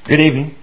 Good evening.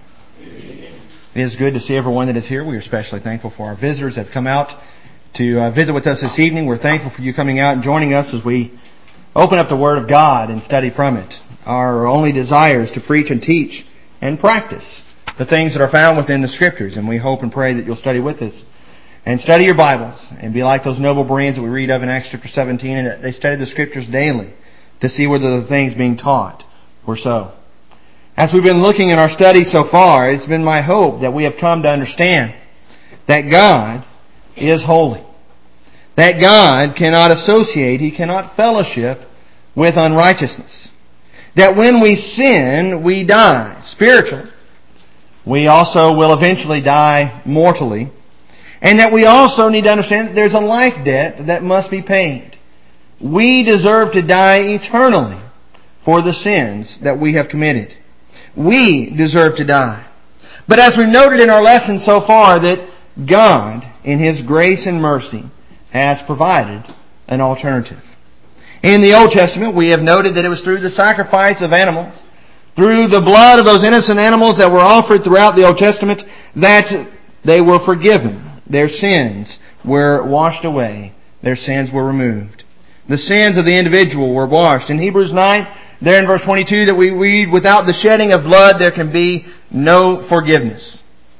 It is good to see everyone that is here. We are especially thankful for our visitors that have come out to visit with us this evening. We're thankful for you coming out and joining us as we open up the Word of God and study from it. Our only desire is to preach and teach and practice the things that are found within the Scriptures. And we hope and pray that you'll study with us and study your Bibles and be like those noble Bereans that we read of in Acts chapter 17, and that they study the Scriptures daily to see whether the things being taught were so. As we've been looking in our study so far, it's been my hope that we have come to understand that God is holy. That God cannot associate, He cannot fellowship with unrighteousness. That when we sin, we die spiritually. We also will eventually die mortally. And that we also need to understand that there's a life debt that must be paid. We deserve to die eternally for the sins that we have committed. We deserve to die. But as we've noted in our lesson so far, that God, in His grace and mercy, has provided an alternative. In the Old Testament, we have noted that it was through the sacrifice of animals, through the blood of those innocent animals that were offered throughout the Old Testament, that they were forgiven. Their sins were washed away. Their sins were removed. The sins of the individual were washed. In Hebrews 9, there in verse 22 that we read, without the shedding of blood there can be no forgiveness.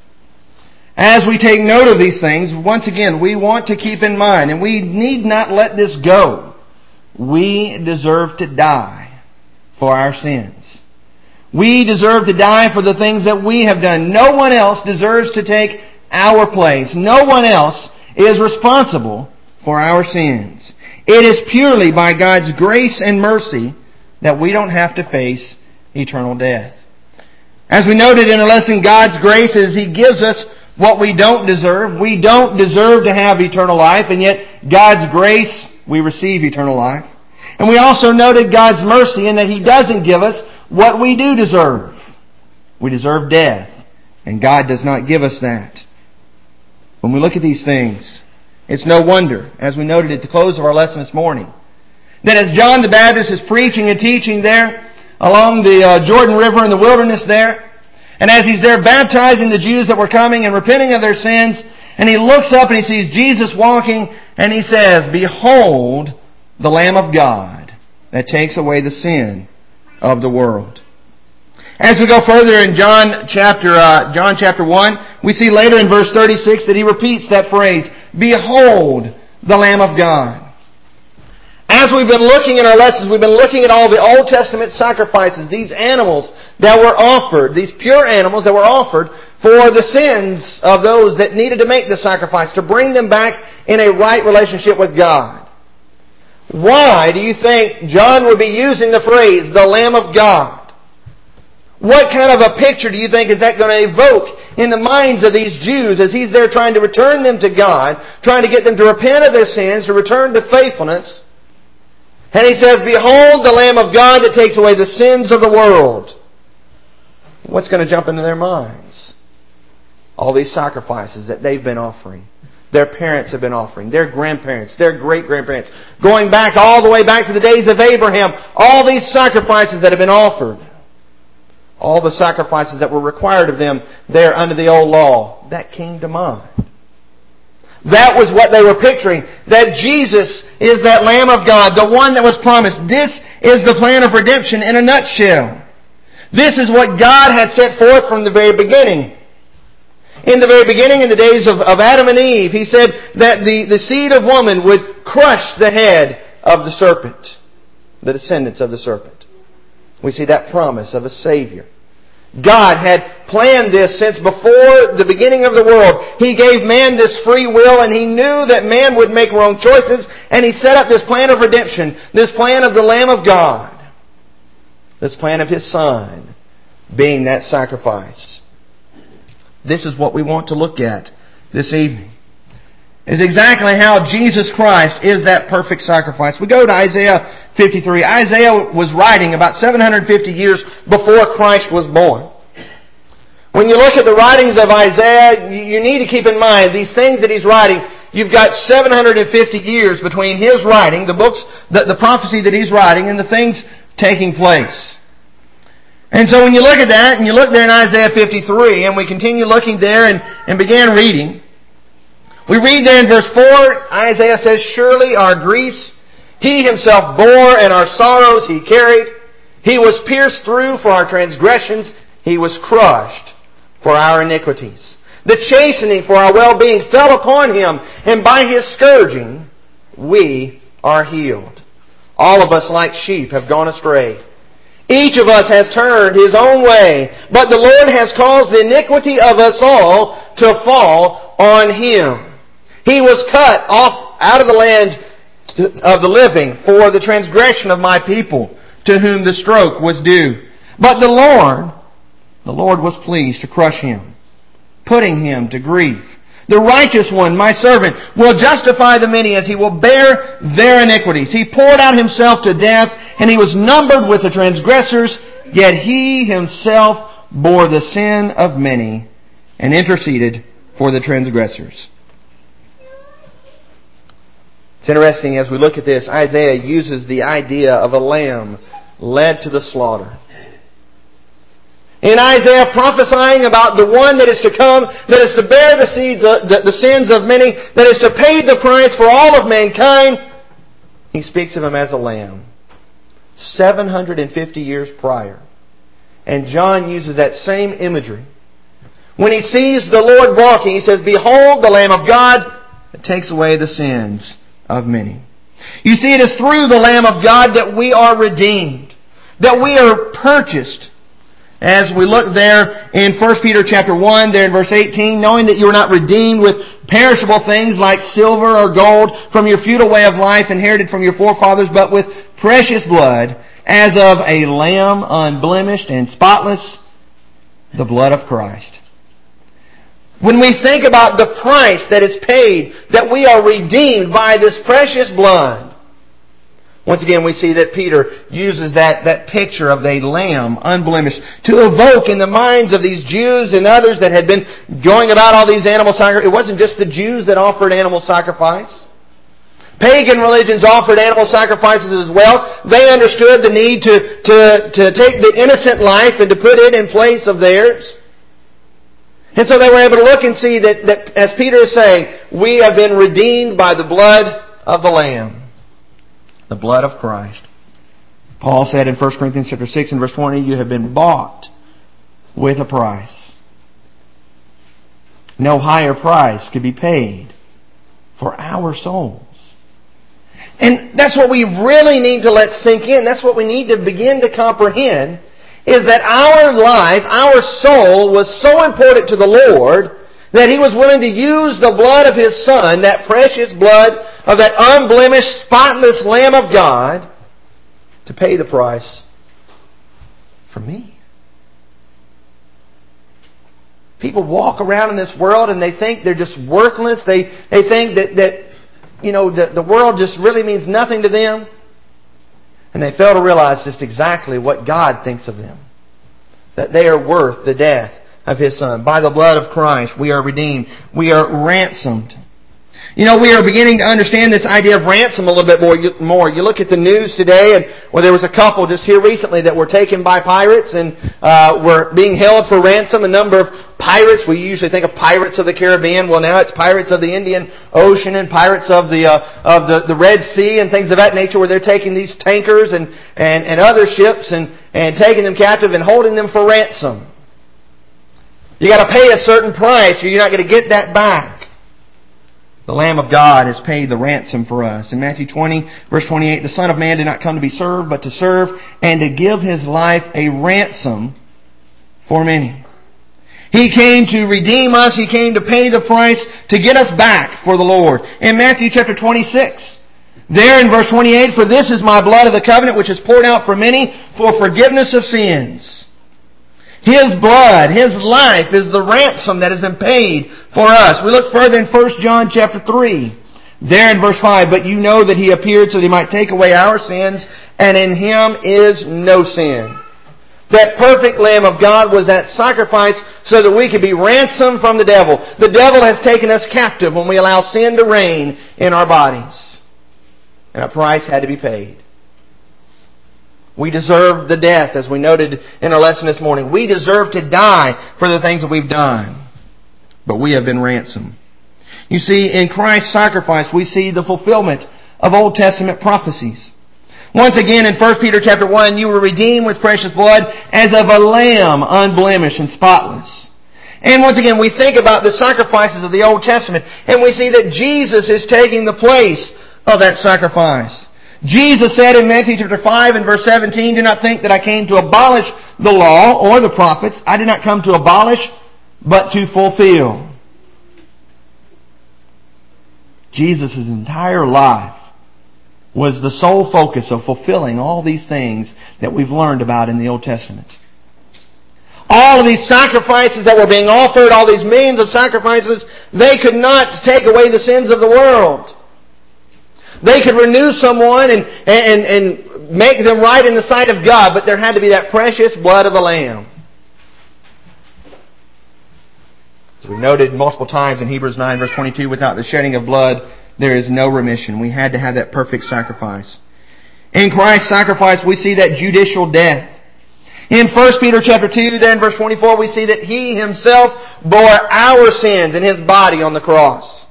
As we take note of these things, once again, we want to keep in mind, and we need not let this go, we deserve to die for our sins. We deserve to die for the things that we have done. No one else deserves to take our place. No one else is responsible for our sins. It is purely by God's grace and mercy that we don't have to face eternal death. As we noted in our lesson, God's grace is He gives us what we don't deserve. We don't deserve to have eternal life, and yet God's grace, we receive eternal life. And we also noted God's mercy in that He doesn't give us what we do deserve. We deserve death, and God does not give us that. When we look at these things, it's no wonder, as we noted at the close of our lesson this morning, that as John the Baptist is preaching and teaching there along the Jordan River in the wilderness there, and as he's there baptizing the Jews that were coming and repenting of their sins, and he looks up and he sees Jesus walking, and he says, "Behold the Lamb of God that takes away the sin of the world." As we go further in John chapter 1, we see later in verse 36 that he repeats that phrase, "Behold the Lamb of God." As we've been looking in our lessons, we've been looking at all the Old Testament sacrifices, these animals that were offered, these pure animals that were offered for the sins of those that needed to make the sacrifice, to bring them back in a right relationship with God. Why do you think John would be using the phrase, the Lamb of God? What kind of a picture do you think is that going to evoke in the minds of these Jews as he's there trying to return them to God, trying to get them to repent of their sins, to return to faithfulness? And he says, "Behold the Lamb of God that takes away the sins of the world." What's going to jump into their minds? All these sacrifices that they've been offering. Their parents have been offering. Their grandparents. Their great-grandparents. Going back all the way back to the days of Abraham. All these sacrifices that have been offered. All the sacrifices that were required of them there under the old law. That came to mind. That was what they were picturing. That Jesus is that Lamb of God, the one that was promised. This is the plan of redemption in a nutshell. This is what God had set forth from the very beginning. In the very beginning, in the days of Adam and Eve, He said that the seed of woman would crush the head of the serpent, the descendants of the serpent. We see that promise of a Savior. God had planned this since before the beginning of the world. He gave man this free will, and He knew that man would make wrong choices, and He set up this plan of redemption, this plan of the Lamb of God, this plan of His Son being that sacrifice. This is what we want to look at this evening. Is exactly how Jesus Christ is that perfect sacrifice. We go to Isaiah 53. Isaiah was writing about 750 years before Christ was born. When you look at the writings of Isaiah, you need to keep in mind these things that he's writing. You've got 750 years between his writing, the books, the prophecy that he's writing, and the things taking place. And so when you look at that, and you look there in Isaiah 53, and we continue looking there and began reading, we read there in verse 4, Isaiah says, "Surely our griefs He Himself bore, and our sorrows He carried. He was pierced through for our transgressions. He was crushed for our iniquities. The chastening for our well-being fell upon Him, and by His scourging we are healed. All of us like sheep have gone astray. Each of us has turned his own way, but the Lord has caused the iniquity of us all to fall on Him. He was cut off out of the land of the living for the transgression of my people, to whom the stroke was due. But the Lord was pleased to crush Him, putting Him to grief. The righteous one, my servant, will justify the many as He will bear their iniquities. He poured out Himself to death, and He was numbered with the transgressors, yet He Himself bore the sin of many and interceded for the transgressors." It's interesting as we look at this, Isaiah uses the idea of a lamb led to the slaughter. In Isaiah prophesying about the one that is to come, that is to bear the sins of many, that is to pay the price for all of mankind, he speaks of Him as a lamb. 750 years prior. And John uses that same imagery. When he sees the Lord walking, he says, "Behold the Lamb of God that takes away the sins of many." You see, it is through the Lamb of God that we are redeemed, that we are purchased. As we look there in 1 Peter chapter 1, there in verse 18, "Knowing that you are not redeemed with perishable things like silver or gold from your futile way of life inherited from your forefathers, but with precious blood, as of a lamb unblemished and spotless, the blood of Christ." When we think about the price that is paid, that we are redeemed by this precious blood, once again we see that Peter uses that picture of a lamb unblemished to evoke in the minds of these Jews and others that had been going about all these animal sacrifices. It wasn't just the Jews that offered animal sacrifice. Pagan religions offered animal sacrifices as well. They understood the need to take the innocent life and to put it in place of theirs. And so they were able to look and see that as Peter is saying, we have been redeemed by the blood of the Lamb. The blood of Christ. Paul said in 1 Corinthians chapter 6 and verse 20, "You have been bought with a price." No higher price could be paid for our souls. And that's what we really need to let sink in. That's what we need to begin to comprehend, is that our life, our soul, was so important to the Lord that He was willing to use the blood of His Son, that precious blood of that unblemished, spotless Lamb of God, to pay the price for me. People walk around in this world and they think they're just worthless. They think that the world just really means nothing to them. And they fail to realize just exactly what God thinks of them. That they are worth the death of His Son. By the blood of Christ, we are redeemed. We are ransomed. We are beginning to understand this idea of ransom a little bit more. You look at the news today, and there was a couple just here recently that were taken by pirates and were being held for ransom. A number of pirates. We usually think of Pirates of the Caribbean. Well, now it's Pirates of the Indian Ocean and Pirates of the Red Sea and things of that nature, where they're taking these tankers and other ships and taking them captive and holding them for ransom. You got to pay a certain price, or you're not going to get that back. The Lamb of God has paid the ransom for us. In Matthew 20, verse 28, "The Son of Man did not come to be served, but to serve, and to give His life a ransom for many." He came to redeem us. He came to pay the price to get us back for the Lord. In Matthew chapter 26, there in verse 28, "For this is my blood of the covenant, which is poured out for many for forgiveness of sins." His blood, His life is the ransom that has been paid for us. We look further in 1 John chapter 3. There in verse 5, "But you know that He appeared so that He might take away our sins, and in Him is no sin." That perfect Lamb of God was that sacrifice so that we could be ransomed from the devil. The devil has taken us captive when we allow sin to reign in our bodies. And a price had to be paid. We deserve the death, as we noted in our lesson this morning. We deserve to die for the things that we've done. But we have been ransomed. You see, in Christ's sacrifice, we see the fulfillment of Old Testament prophecies. Once again, in 1 Peter chapter 1, you were redeemed with precious blood as of a lamb, unblemished and spotless. And once again, we think about the sacrifices of the Old Testament, and we see that Jesus is taking the place of that sacrifice. Jesus said in Matthew chapter 5 and verse 17, "Do not think that I came to abolish the law or the prophets. I did not come to abolish, but to fulfill." Jesus' entire life was the sole focus of fulfilling all these things that we've learned about in the Old Testament. All of these sacrifices that were being offered, all these millions of sacrifices, they could not take away the sins of the world. They could renew someone and make them right in the sight of God, but there had to be that precious blood of the Lamb. As we've noted multiple times in Hebrews 9 verse 22, without the shedding of blood, there is no remission. We had to have that perfect sacrifice. In Christ's sacrifice, we see that judicial death. In 1 Peter chapter 2, then verse 24, we see that He Himself bore our sins in His body on the cross.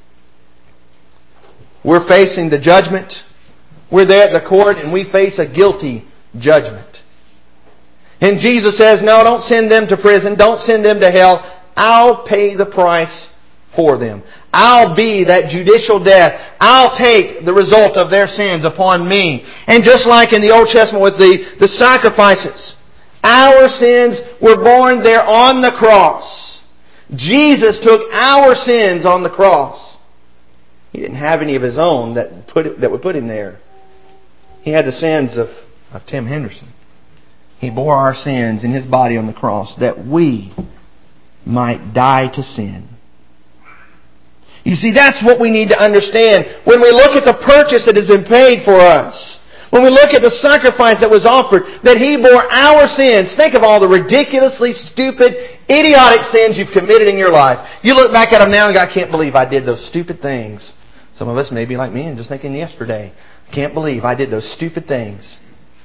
We're facing the judgment. We're there at the court and we face a guilty judgment. And Jesus says, no, don't send them to prison. Don't send them to hell. I'll pay the price for them. I'll be that judicial death. I'll take the result of their sins upon me. And just like in the Old Testament with the sacrifices, our sins were borne there on the cross. Jesus took our sins on the cross. He didn't have any of His own that would put Him there. He had the sins of Tim Henderson. He bore our sins in His body on the cross that we might die to sin. You see, that's what we need to understand when we look at the purchase that has been paid for us. When we look at the sacrifice that was offered, that He bore our sins. Think of all the ridiculously stupid, idiotic sins you've committed in your life. You look back at them now and go, I can't believe I did those stupid things. Some of us may be like me and just thinking yesterday, I can't believe I did those stupid things.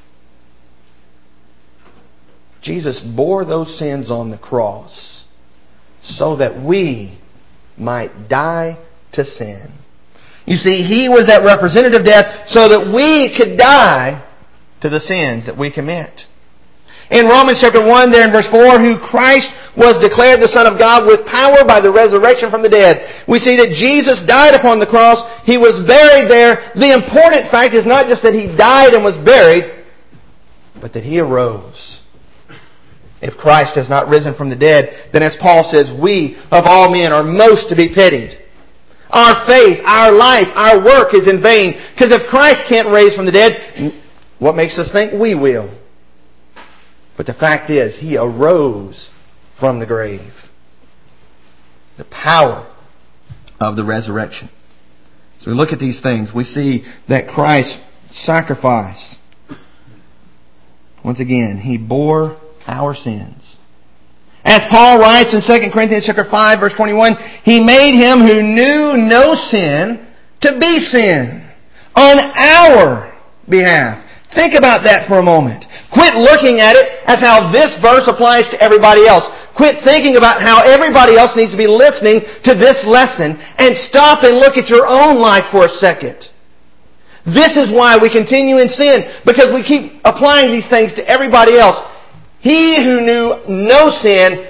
Jesus bore those sins on the cross so that we might die to sin. You see, He was that representative death so that we could die to the sins that we commit. In Romans chapter 1 there in verse 4, who Christ was declared the Son of God with power by the resurrection from the dead. We see that Jesus died upon the cross. He was buried there. The important fact is not just that He died and was buried, but that He arose. If Christ has not risen from the dead, then as Paul says, we of all men are most to be pitied. Our faith, our life, our work is in vain. Because if Christ can't raise from the dead, what makes us think we will? But the fact is, He arose from the grave. The power of the resurrection. So we look at these things. We see that Christ's sacrifice, once again, He bore our sins. As Paul writes in 2 Corinthians chapter 5 verse 21, He made Him who knew no sin to be sin on our behalf. Think about that for a moment. Quit looking at it as how this verse applies to everybody else. Quit thinking about how everybody else needs to be listening to this lesson and stop and look at your own life for a second. This is why we continue in sin, because we keep applying these things to everybody else. He who knew no sin,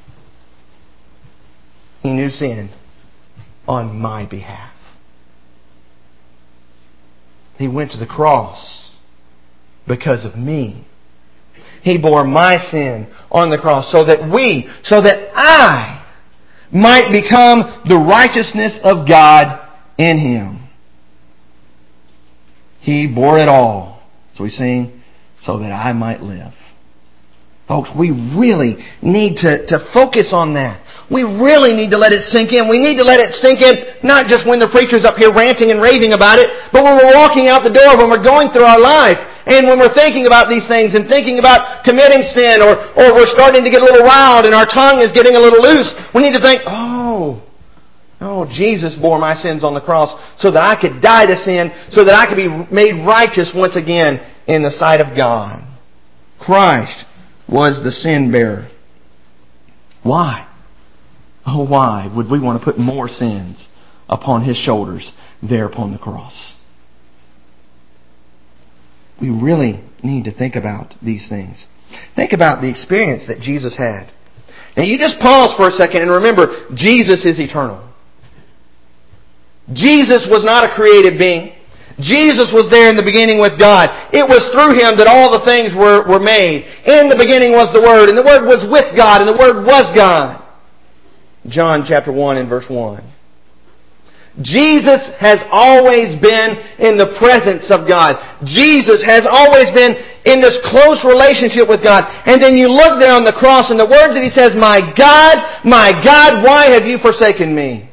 He knew sin on my behalf. He went to the cross because of me. He bore my sin on the cross so that I might become the righteousness of God in Him. He bore it all. So we sing, so that I might live. Folks, we really need to focus on that. We really need to let it sink in. We need to let it sink in not just when the preacher's up here ranting and raving about it, but when we're walking out the door, when we're going through our life, and when we're thinking about these things and thinking about committing sin, or we're starting to get a little riled and our tongue is getting a little loose, we need to think, oh, Jesus bore my sins on the cross so that I could die to sin, so that I could be made righteous once again in the sight of God. Christ was the sin bearer. Why? Oh, why would we want to put more sins upon His shoulders there upon the cross? We really need to think about these things. Think about the experience that Jesus had. Now you just pause for a second and remember, Jesus is eternal. Jesus was not a created being. Jesus was there in the beginning with God. It was through Him that all the things were made. In the beginning was the Word, and the Word was with God, and the Word was God. John chapter 1 and verse 1. Jesus has always been in the presence of God. Jesus has always been in this close relationship with God. And then you look there on the cross and the words that He says, my God, why have you forsaken me?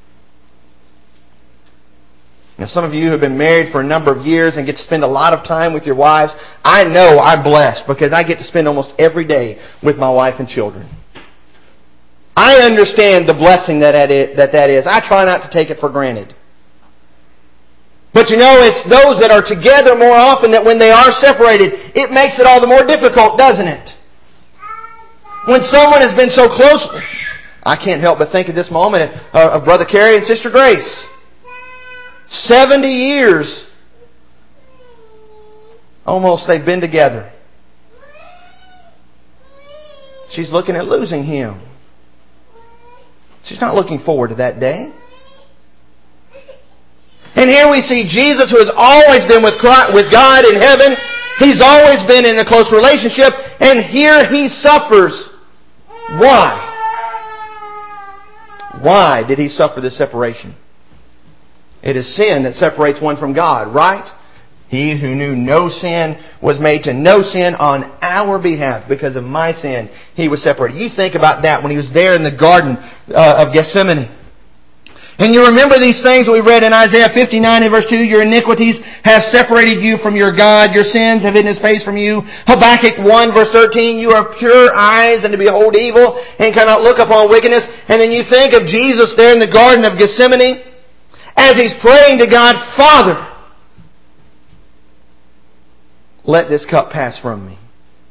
Now some of you who have been married for a number of years and get to spend a lot of time with your wives, I know I'm blessed because I get to spend almost every day with my wife and children. I understand the blessing that is. I try not to take it for granted. But you know, it's those that are together more often that when they are separated, it makes it all the more difficult, doesn't it? When someone has been so close, I can't help but think at this moment of Brother Kerry and Sister Grace. 70 years almost they've been together. She's looking at losing him. She's not looking forward to that day. And here we see Jesus, who has always been with God in heaven. He's always been in a close relationship. And here He suffers. Why? Why did He suffer this separation? It is sin that separates one from God, right? He who knew no sin was made to know sin on our behalf. Because of my sin, He was separated. You think about that when He was there in the Garden of Gethsemane. And you remember these things that we read in Isaiah 59 and verse 2. Your iniquities have separated you from your God. Your sins have hidden His face from you. Habakkuk 1 verse 13. You are pure eyes and to behold evil and cannot look upon wickedness. And then you think of Jesus there in the Garden of Gethsemane as He's praying to God, Father, let this cup pass from me.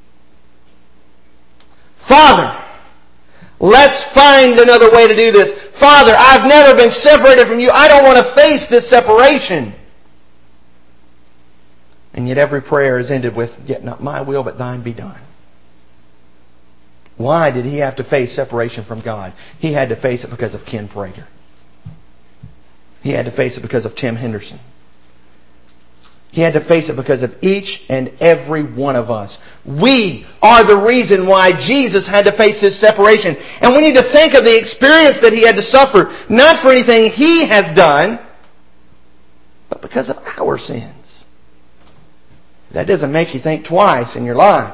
Father, let's find another way to do this. Father, I've never been separated from You. I don't want to face this separation. And yet every prayer is ended with, yet not my will, but Thine be done. Why did He have to face separation from God? He had to face it because of Ken Prager. He had to face it because of Tim Henderson. He had to face it because of each and every one of us. We are the reason why Jesus had to face this separation. And we need to think of the experience that He had to suffer, not for anything He has done, but because of our sins. That doesn't make you think twice in your life.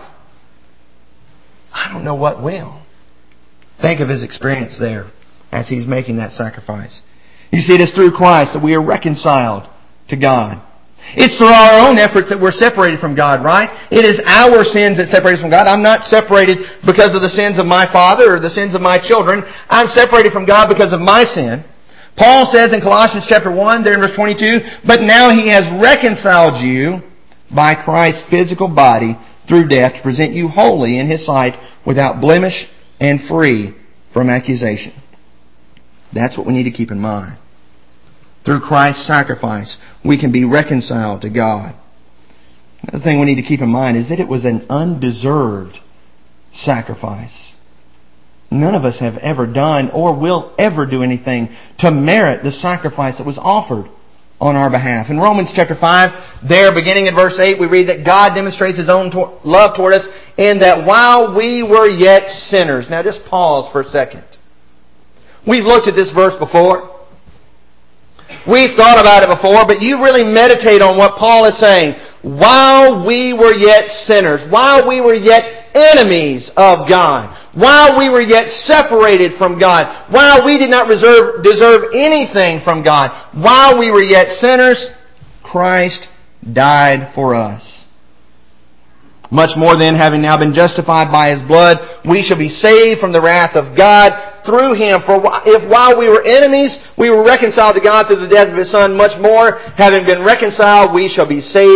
I don't know what will. Think of His experience there as He's making that sacrifice. You see, it is through Christ that we are reconciled to God. It's through our own efforts that we're separated from God, right? It is our sins that separate us from God. I'm not separated because of the sins of my father or the sins of my children. I'm separated from God because of my sin. Paul says in Colossians chapter 1, there in verse 22, but now He has reconciled you by Christ's physical body through death to present you holy in His sight without blemish and free from accusation. That's what we need to keep in mind. Through Christ's sacrifice, we can be reconciled to God. Another thing we need to keep in mind is that it was an undeserved sacrifice. None of us have ever done or will ever do anything to merit the sacrifice that was offered on our behalf. In Romans chapter 5, there beginning in verse 8, we read that God demonstrates His own love toward us in that while we were yet sinners. Now just pause for a second. We've looked at this verse before. We've thought about it before, but you really meditate on what Paul is saying. While we were yet sinners, while we were yet enemies of God, while we were yet separated from God, while we did not deserve anything from God, while we were yet sinners, Christ died for us. Much more then, having now been justified by His blood, we shall be saved from the wrath of God through Him. For if while we were enemies, we were reconciled to God through the death of His Son, much more, having been reconciled, we shall be saved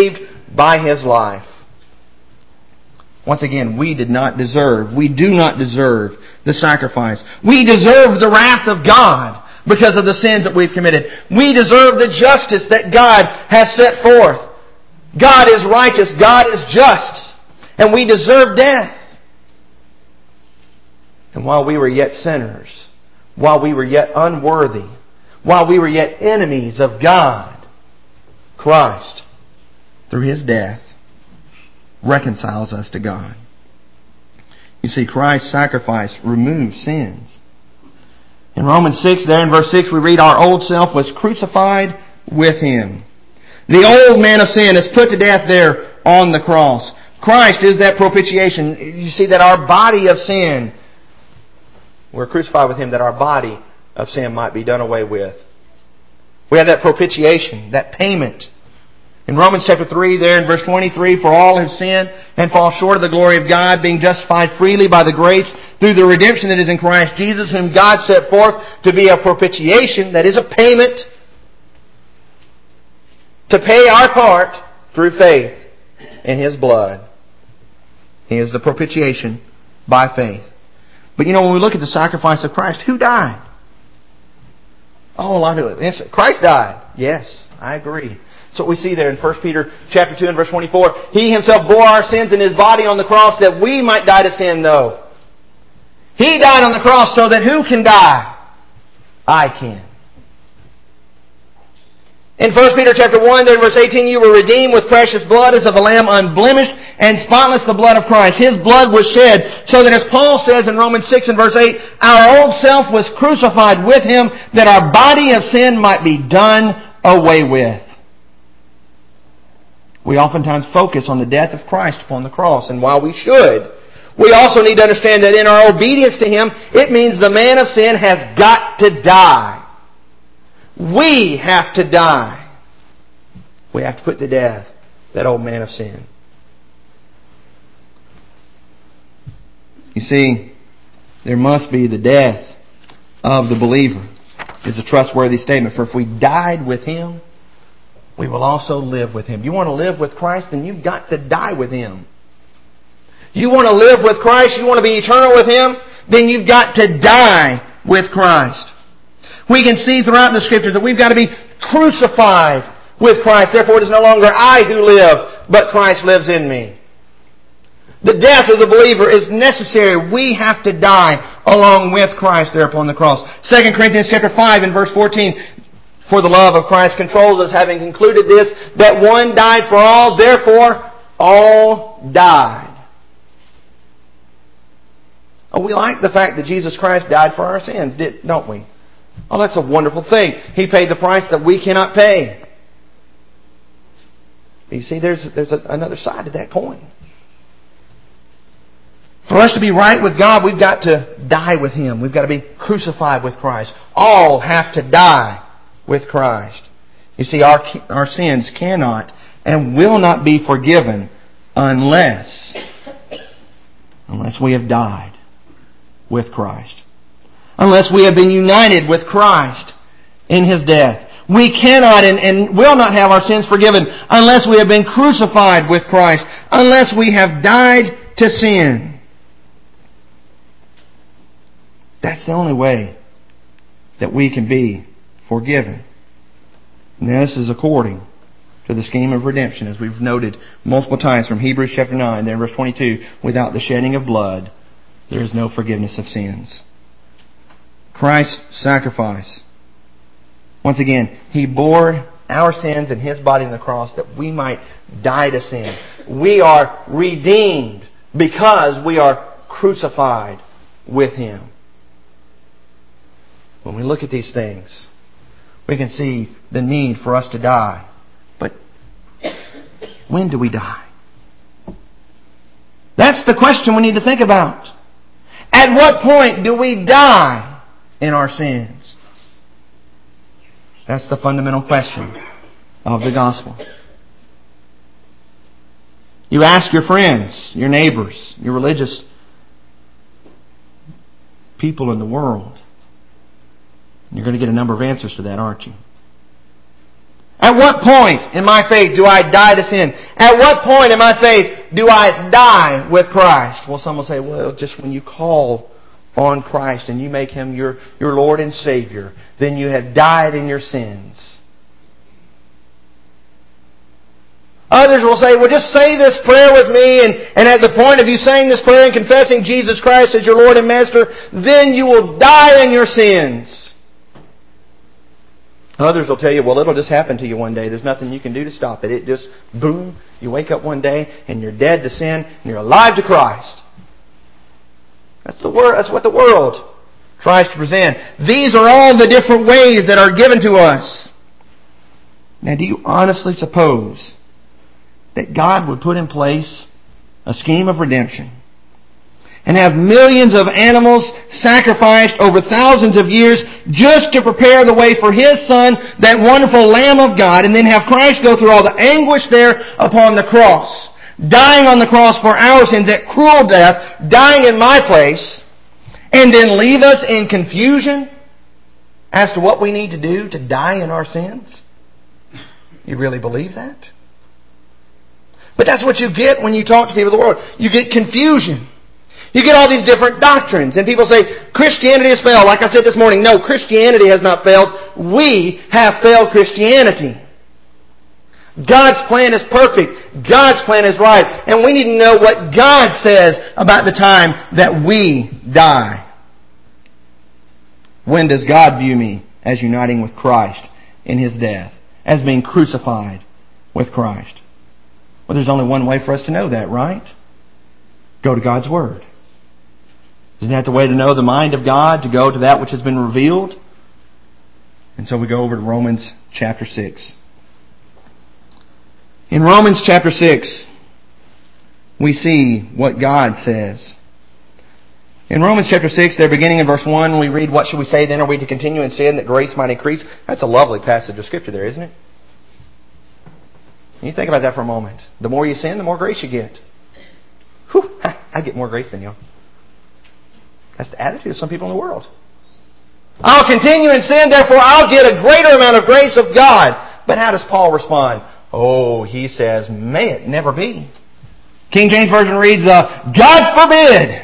by His life. Once again, we do not deserve the sacrifice. We deserve the wrath of God because of the sins that we've committed. We deserve the justice that God has set forth. God is righteous. God is just. And we deserve death. And while we were yet sinners, while we were yet unworthy, while we were yet enemies of God, Christ, through His death, reconciles us to God. You see, Christ's sacrifice removes sins. In Romans 6, there in verse 6, we read, our old self was crucified with Him. The old man of sin is put to death there on the cross. Christ is that propitiation. You see that our body of sin, we're crucified with Him that our body of sin might be done away with. We have that propitiation, that payment. In Romans chapter 3, there in verse 23, for all have sinned and fall short of the glory of God, being justified freely by the grace through the redemption that is in Christ Jesus, whom God set forth to be a propitiation, that is a payment, to pay our part through faith in His blood. He is the propitiation by faith. But you know, when we look at the sacrifice of Christ, who died? Oh, a lot of it. Christ died. Yes, I agree. That's what we see there in 1 Peter chapter 2 and verse 24. He Himself bore our sins in His body on the cross that we might die to sin, though. He died on the cross so that who can die? I can. In 1 Peter chapter 1, there in verse 18, you were redeemed with precious blood as of a lamb, unblemished and spotless, the blood of Christ. His blood was shed so that, as Paul says in Romans 6 and verse 8, our old self was crucified with Him that our body of sin might be done away with. We oftentimes focus on the death of Christ upon the cross, and while we should, we also need to understand that in our obedience to Him, it means the man of sin has got to die. We have to die. We have to put to death that old man of sin. You see, there must be the death of the believer. It's a trustworthy statement. For if we died with Him, we will also live with Him. You want to live with Christ? Then you've got to die with Him. You want to live with Christ? You want to be eternal with Him? Then you've got to die with Christ. We can see throughout the Scriptures that we've got to be crucified with Christ. Therefore, it is no longer I who live, but Christ lives in me. The death of the believer is necessary. We have to die along with Christ there upon the cross. 2 Corinthians chapter 5 and verse 14. For the love of Christ controls us, having concluded this, that one died for all, therefore all died. Oh, we like the fact that Jesus Christ died for our sins, don't we? Oh, that's a wonderful thing. He paid the price that we cannot pay. But you see, there's another side to that coin. For us to be right with God, we've got to die with Him. We've got to be crucified with Christ. All have to die with Christ. You see, our sins cannot and will not be forgiven unless we have died with Christ. Unless we have been united with Christ in His death. We cannot and will not have our sins forgiven unless we have been crucified with Christ. Unless we have died to sin. That's the only way that we can be forgiven. And this is according to the scheme of redemption, as we've noted multiple times from Hebrews chapter 9, there in verse 22, without the shedding of blood, there is no forgiveness of sins. Christ's sacrifice. Once again, He bore our sins in His body on the cross that we might die to sin. We are redeemed because we are crucified with Him. When we look at these things, we can see the need for us to die. But when do we die? That's the question we need to think about. At what point do we die in our sins? That's the fundamental question of the gospel. You ask your friends, your neighbors, your religious people in the world. You're going to get a number of answers to that, aren't you? At what point in my faith do I die to sin? At what point in my faith do I die with Christ? Well, some will say, well, just when you call on Christ and you make Him your Lord and Savior, then you have died in your sins. Others will say, well, just say this prayer with me, and at the point of you saying this prayer and confessing Jesus Christ as your Lord and Master, then you will die in your sins. Others will tell you, well, it'll just happen to you one day. There's nothing you can do to stop it. It just, boom, you wake up one day and you're dead to sin and you're alive to Christ. That's what the world tries to present. These are all the different ways that are given to us. Now, do you honestly suppose that God would put in place a scheme of redemption and have millions of animals sacrificed over thousands of years just to prepare the way for His Son, that wonderful Lamb of God, and then have Christ go through all the anguish there upon the cross, dying on the cross for our sins, that cruel death, dying in my place, and then leave us in confusion as to what we need to do to die in our sins? You really believe that? But that's what you get when you talk to people of the world. You get confusion. You get all these different doctrines. And people say, Christianity has failed. Like I said this morning, no, Christianity has not failed. We have failed Christianity. God's plan is perfect. God's plan is right. And we need to know what God says about the time that we die. When does God view me as uniting with Christ in His death? As being crucified with Christ? Well, there's only one way for us to know that, right? Go to God's Word. Isn't that the way to know the mind of God? To go to that which has been revealed? And so we go over to Romans chapter 6. In Romans chapter 6, we see what God says. In Romans chapter 6, there beginning in verse 1, we read, what shall we say then? Are we to continue in sin that grace might increase? That's a lovely passage of Scripture there, isn't it? And you think about that for a moment. The more you sin, the more grace you get. Whew, I get more grace than you. That's the attitude of some people in the world. I'll continue in sin, therefore I'll get a greater amount of grace of God. But how does Paul respond? Oh, he says, may it never be. King James Version reads, God forbid.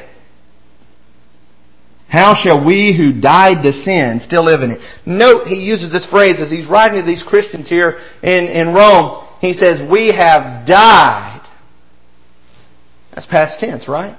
How shall we who died to sin still live in it? Note, he uses this phrase as he's writing to these Christians here in Rome. He says, we have died. That's past tense, right?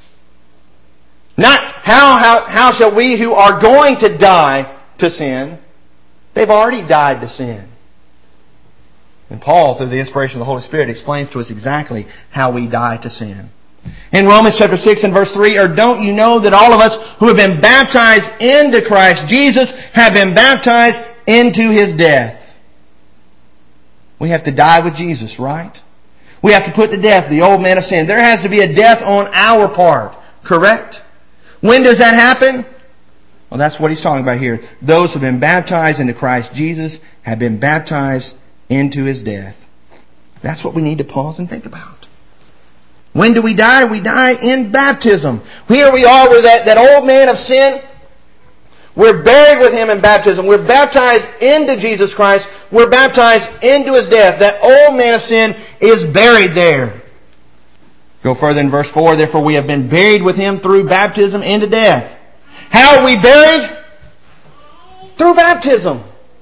Not how shall we who are going to die to sin. They've already died to sin. And Paul, through the inspiration of the Holy Spirit, explains to us exactly how we die to sin. In Romans chapter 6 and verse 3, or don't you know that all of us who have been baptized into Christ Jesus have been baptized into His death? We have to die with Jesus, right? We have to put to death the old man of sin. There has to be a death on our part, correct? When does that happen? Well, that's what he's talking about here. Those who have been baptized into Christ Jesus have been baptized into His death. That's what we need to pause and think about. When do we die? We die in baptism. Here we are with that old man of sin. We're buried with Him in baptism. We're baptized into Jesus Christ. We're baptized into His death. That old man of sin is buried there. Go further in verse 4. Therefore we have been buried with Him through baptism into death. How are we buried? Through baptism.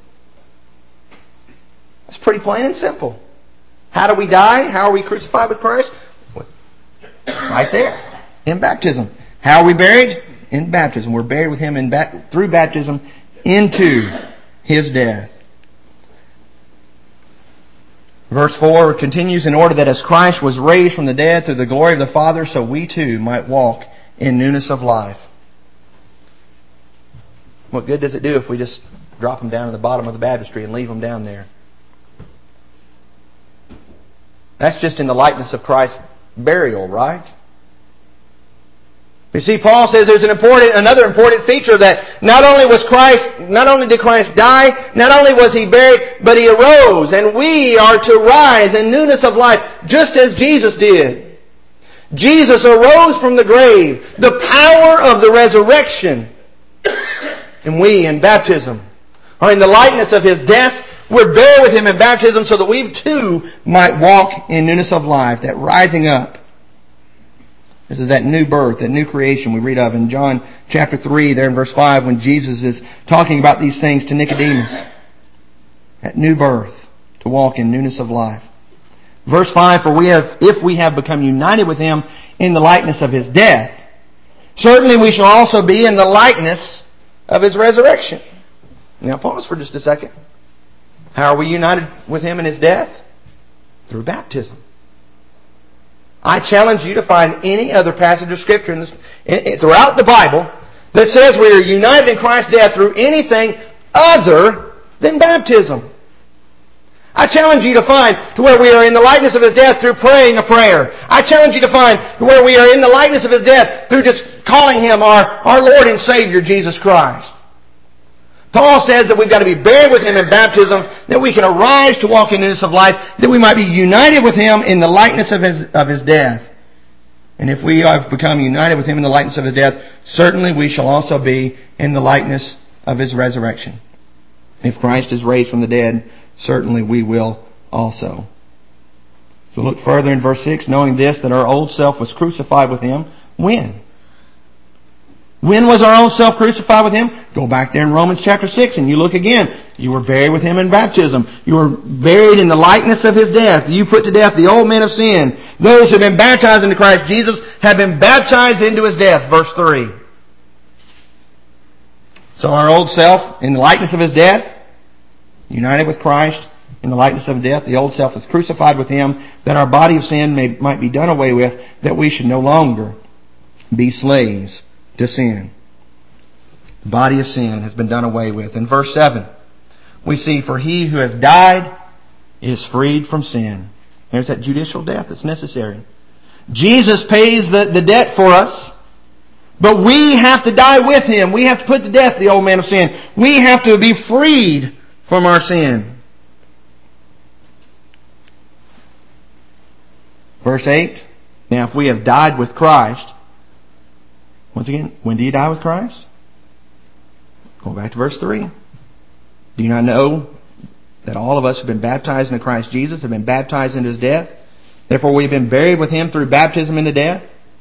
That's pretty plain and simple. How do we die? How are we crucified with Christ? Right there. In baptism. How are we buried? In baptism. We're buried with Him through baptism into His death. Verse 4 continues, in order that as Christ was raised from the dead through the glory of the Father, so we too might walk in newness of life. What good does it do if we just drop them down to the bottom of the baptistry and leave them down there? That's just in the likeness of Christ's burial, right? You see, Paul says there's another important feature that not only did Christ die, not only was He buried, but He arose, and we are to rise in newness of life, just as Jesus did. Jesus arose from the grave, the power of the resurrection, and we in baptism are in the likeness of His death We're buried with Him in baptism so that we too might walk in newness of life, that rising up. This is that new birth, that new creation we read of in John chapter 3, there in verse 5, when Jesus is talking about these things to Nicodemus. That new birth, to walk in newness of life. Verse 5, if we have become united with Him in the likeness of His death, certainly we shall also be in the likeness of His resurrection. Now pause for just a second. How are we united with Him in His death? Through baptism. I challenge you to find any other passage of Scripture throughout the Bible that says we are united in Christ's death through anything other than baptism. I challenge you to find to where we are in the likeness of His death through praying a prayer. I challenge you to find where we are in the likeness of His death through just calling Him our Lord and Savior, Jesus Christ. Paul says that we've got to be buried with Him in baptism, that we can arise to walk in newness of life, that we might be united with Him in the likeness of His death. And if we have become united with Him in the likeness of His death, certainly we shall also be in the likeness of His resurrection. If Christ is raised from the dead, certainly we will also. So look further in verse 6, knowing this, that our old self was crucified with Him. When? When was our old self crucified with Him? Go back there in Romans chapter 6 and you look again. You were buried with Him in baptism. You were buried in the likeness of His death. You put to death the old man of sin. Those who have been baptized into Christ Jesus have been baptized into His death. Verse 3. So our old self, in the likeness of His death, united with Christ in the likeness of death, the old self is crucified with Him, that our body of sin might be done away with, that we should no longer be slaves to sin. The body of sin has been done away with. In verse 7, we see, for he who has died is freed from sin. There's that judicial death that's necessary. Jesus pays the debt for us, but we have to die with Him. We have to put to death the old man of sin. We have to be freed from our sin. Verse 8, now if we have died with Christ, once again, when do you die with Christ? Going back to verse 3. Do you not know that all of us who have been baptized into Christ Jesus have been baptized into His death? Therefore we have been buried with Him through baptism into death.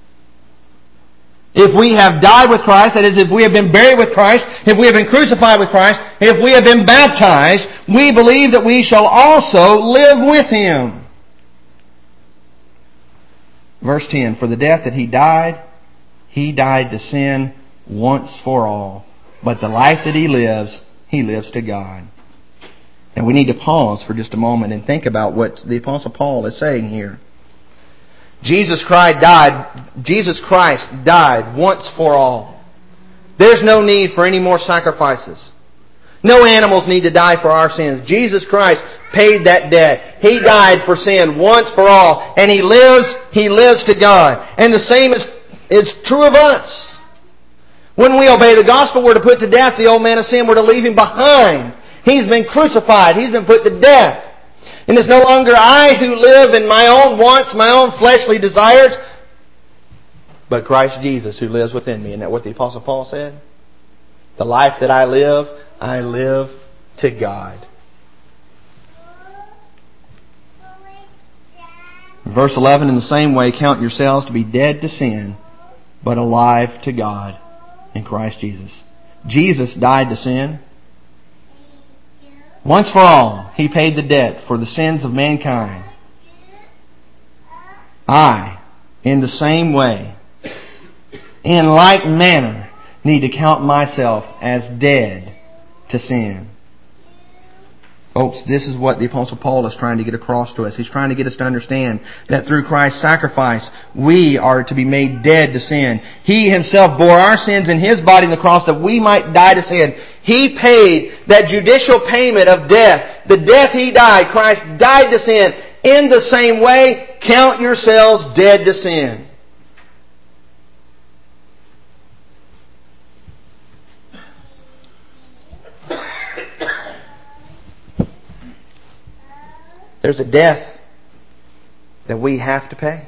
If we have died with Christ, that is, if we have been buried with Christ, if we have been crucified with Christ, if we have been baptized, we believe that we shall also live with Him. Verse 10, for the death that He died to sin once for all. But the life that He lives to God. And we need to pause for just a moment and think about what the Apostle Paul is saying here. Jesus Christ died once for all. There's no need for any more sacrifices. No animals need to die for our sins. Jesus Christ paid that debt. He died for sin once for all. And He lives to God. And the same is true of us. When we obey the gospel, we're to put to death the old man of sin. We're to leave him behind. He's been crucified. He's been put to death. And it's no longer I who live in my own wants, my own fleshly desires, but Christ Jesus who lives within me. Isn't that what the Apostle Paul said? The life that I live to God. Verse 11, in the same way, count yourselves to be dead to sin, but alive to God in Christ Jesus. Jesus died to sin. Once for all, He paid the debt for the sins of mankind. I, in the same way, in like manner, need to count myself as dead to sin. Folks, this is what the Apostle Paul is trying to get across to us. He's trying to get us to understand that through Christ's sacrifice, we are to be made dead to sin. He Himself bore our sins in His body on the cross that we might die to sin. He paid that judicial payment of death. The death He died, Christ died to sin. In the same way, count yourselves dead to sin. There's a death that we have to pay.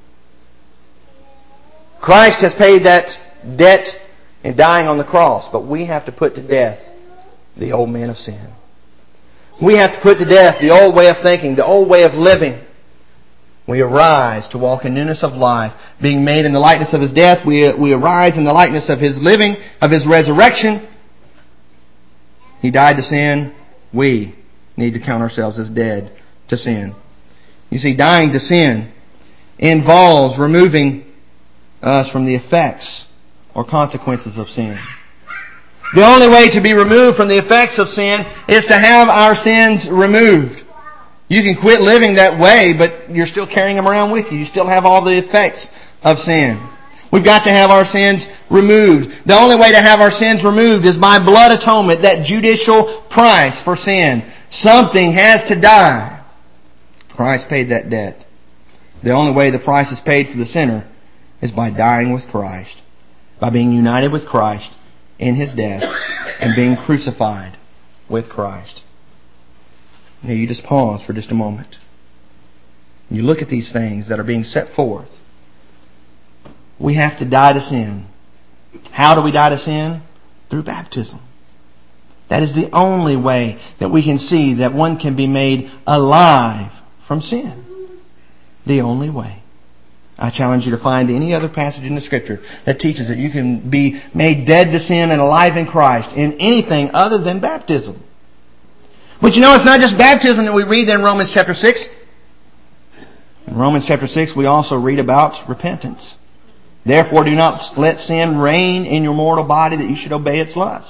Christ has paid that debt in dying on the cross, but we have to put to death the old man of sin. We have to put to death the old way of thinking, the old way of living. We arise to walk in newness of life. Being made in the likeness of His death, we arise in the likeness of His living, of His resurrection. He died to sin. We need to count ourselves as dead to sin. You see, dying to sin involves removing us from the effects or consequences of sin. The only way to be removed from the effects of sin is to have our sins removed. You can quit living that way, but you're still carrying them around with you. You still have all the effects of sin. We've got to have our sins removed. The only way to have our sins removed is by blood atonement, that judicial price for sin. Something has to die. Christ paid that debt. The only way the price is paid for the sinner is by dying with Christ, by being united with Christ in His death and being crucified with Christ. Now you just pause for just a moment. You look at these things that are being set forth. We have to die to sin. How do we die to sin? Through baptism. That is the only way that we can see that one can be made alive from sin. The only way. I challenge you to find any other passage in the Scripture that teaches that you can be made dead to sin and alive in Christ in anything other than baptism. But you know, it's not just baptism that we read there in Romans chapter 6. In Romans chapter 6 we also read about repentance. Therefore do not let sin reign in your mortal body that you should obey its lust.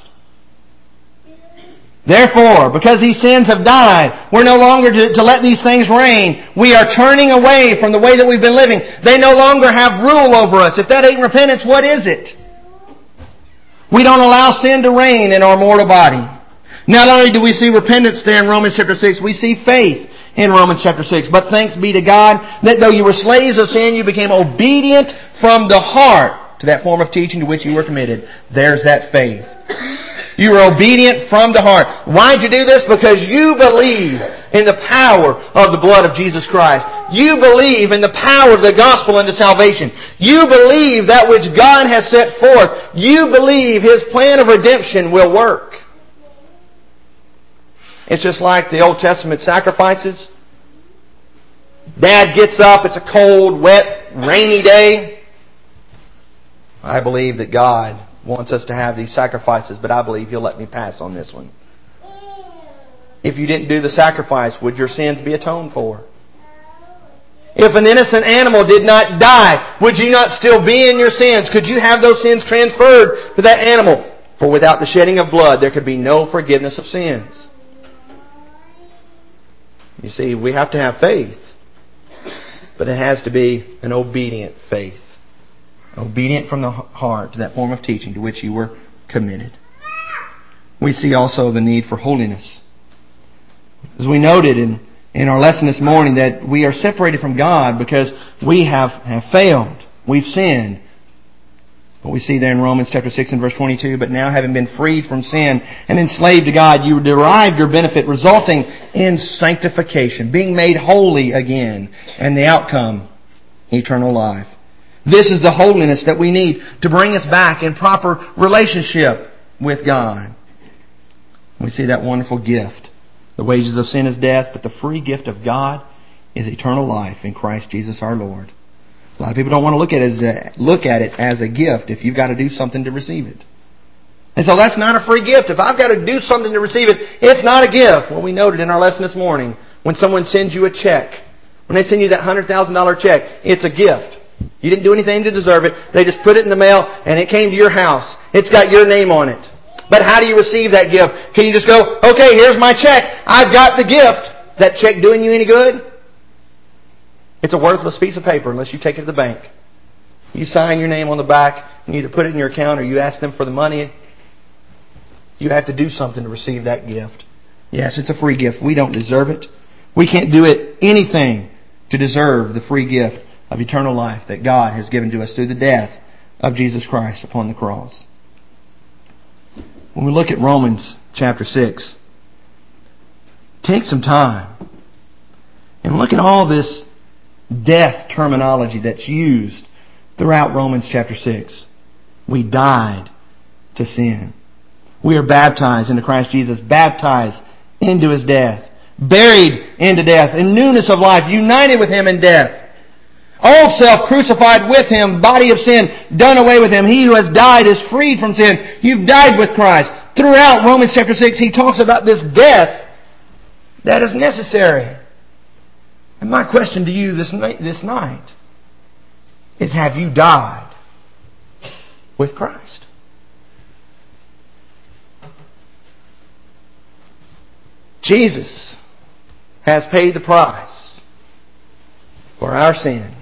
Therefore, because these sins have died, we're no longer to let these things reign. We are turning away from the way that we've been living. They no longer have rule over us. If that ain't repentance, what is it? We don't allow sin to reign in our mortal body. Not only do we see repentance there in Romans chapter 6, we see faith in Romans chapter 6. But thanks be to God that though you were slaves of sin, you became obedient from the heart to that form of teaching to which you were committed. There's that faith. You were obedient from the heart. Why'd you do this? Because you believe in the power of the blood of Jesus Christ. You believe in the power of the gospel unto salvation. You believe that which God has set forth. You believe His plan of redemption will work. It's just like the Old Testament sacrifices. Dad gets up, it's a cold, wet, rainy day. I believe that God wants us to have these sacrifices, but I believe He'll let me pass on this one. If you didn't do the sacrifice, would your sins be atoned for? If an innocent animal did not die, would you not still be in your sins? Could you have those sins transferred to that animal? For without the shedding of blood, there could be no forgiveness of sins. You see, we have to have faith, but it has to be an obedient faith. Obedient from the heart to that form of teaching to which you were committed. We see also the need for holiness. As we noted in our lesson this morning, that we are separated from God because we have failed. We've sinned. But we see there in Romans chapter 6 and verse 22, but now having been freed from sin and enslaved to God, you derived your benefit, resulting in sanctification, being made holy again, and the outcome, eternal life. This is the holiness that we need to bring us back in proper relationship with God. We see that wonderful gift. The wages of sin is death, but the free gift of God is eternal life in Christ Jesus our Lord. A lot of people don't want to look at it as a gift if you've got to do something to receive it. And so that's not a free gift. If I've got to do something to receive it, it's not a gift. Well, we noted in our lesson this morning, when someone sends you a check, when they send you that $100,000 check, it's a gift. You didn't do anything to deserve it. They just put it in the mail and it came to your house. It's got your name on it. But how do you receive that gift? Can you just go, okay, here's my check. I've got the gift. Is that check doing you any good? It's a worthless piece of paper unless you take it to the bank. You sign your name on the back and you either put it in your account or you ask them for the money. You have to do something to receive that gift. Yes, it's a free gift. We don't deserve it. We can't do anything to deserve the free gift of eternal life that God has given to us through the death of Jesus Christ upon the cross. When we look at Romans chapter 6, take some time and look at all this death terminology that's used throughout Romans chapter 6. We died to sin. We are baptized into Christ Jesus, baptized into His death. Buried into death. In newness of life. United with Him in death. Old self crucified with Him. Body of sin done away with Him. He who has died is freed from sin. You've died with Christ. Throughout Romans chapter 6, he talks about this death that is necessary. And my question to you this night is, have you died with Christ? Jesus has paid the price for our sin.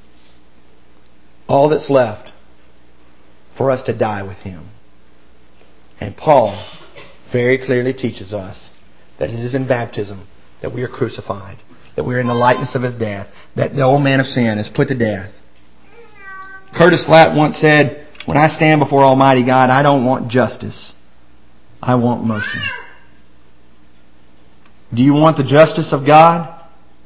All that's left for us to die with Him. And Paul very clearly teaches us that it is in baptism that we are crucified, that we are in the likeness of His death, that the old man of sin is put to death. Curtis Flatt once said, "When I stand before Almighty God, I don't want justice. I want mercy." Do you want the justice of God?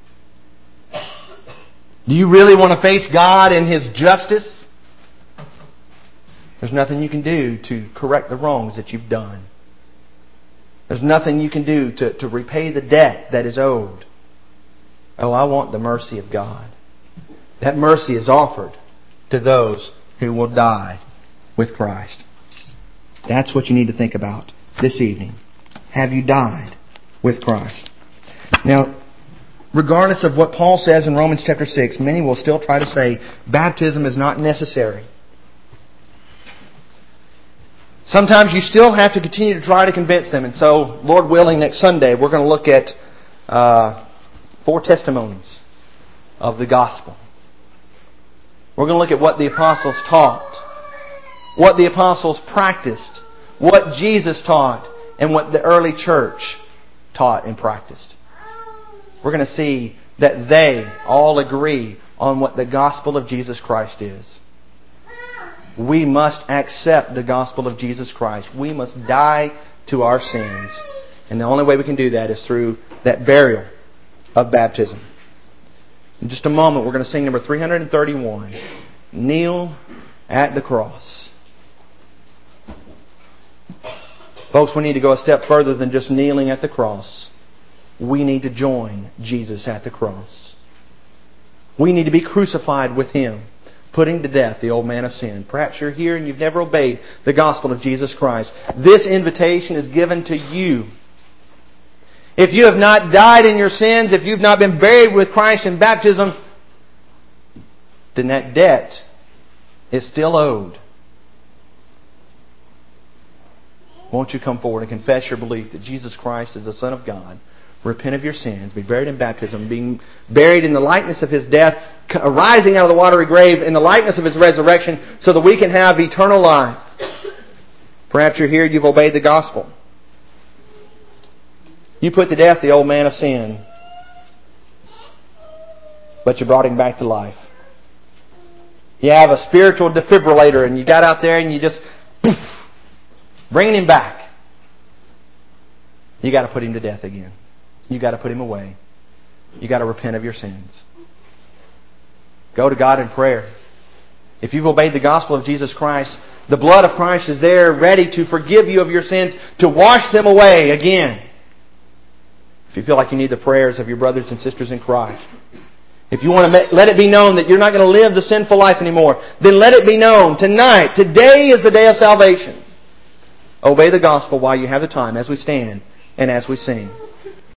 Do you really want to face God in His justice? There's nothing you can do to correct the wrongs that you've done. There's nothing you can do to repay the debt that is owed. Oh, I want the mercy of God. That mercy is offered to those who will die with Christ. That's what you need to think about this evening. Have you died with Christ? Now, regardless of what Paul says in Romans chapter 6, many will still try to say baptism is not necessary. Sometimes you still have to continue to try to convince them. And so, Lord willing, next Sunday we're going to look at 4 testimonies of the gospel. We're going to look at what the apostles taught, what the apostles practiced, what Jesus taught, and what the early church taught and practiced. We're going to see that they all agree on what the gospel of Jesus Christ is. We must accept the gospel of Jesus Christ. We must die to our sins. And the only way we can do that is through that burial of baptism. In just a moment, we're going to sing number 331, Kneel at the Cross. Folks, we need to go a step further than just kneeling at the cross. We need to join Jesus at the cross. We need to be crucified with Him, putting to death the old man of sin. Perhaps you're here and you've never obeyed the gospel of Jesus Christ. This invitation is given to you. If you have not died in your sins, if you've not been buried with Christ in baptism, then that debt is still owed. Won't you come forward and confess your belief that Jesus Christ is the Son of God? Repent of your sins, be buried in baptism, being buried in the likeness of His death, arising out of the watery grave in the likeness of His resurrection, so that we can have eternal life. Perhaps you're here, you've obeyed the gospel. You put to death the old man of sin, but you brought him back to life. You have a spiritual defibrillator and you got out there and you just bringing him back. You got to put him to death again. You got to put him away. You got to repent of your sins. Go to God in prayer. If you've obeyed the gospel of Jesus Christ, the blood of Christ is there ready to forgive you of your sins, to wash them away again. If you feel like you need the prayers of your brothers and sisters in Christ, if you want to let it be known that you're not going to live the sinful life anymore, then let it be known tonight. Today is the day of salvation. Obey the gospel while you have the time, as we stand and as we sing.